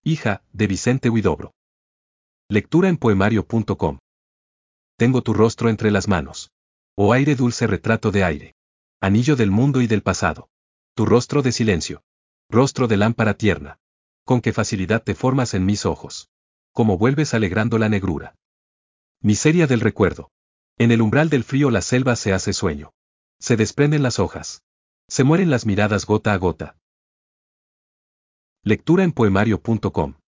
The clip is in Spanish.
Hija, de Vicente Huidobro. Lectura en poemario.com. Tengo tu rostro entre las manos. Oh aire, dulce retrato de aire. Anillo del mundo y del pasado. Tu rostro de silencio. Rostro de lámpara tierna. Con qué facilidad te formas en mis ojos. Cómo vuelves alegrando la negrura. Miseria del recuerdo. En el umbral del frío la selva se hace sueño. Se desprenden las hojas. Se mueren las miradas gota a gota. Lectura en poemario.com.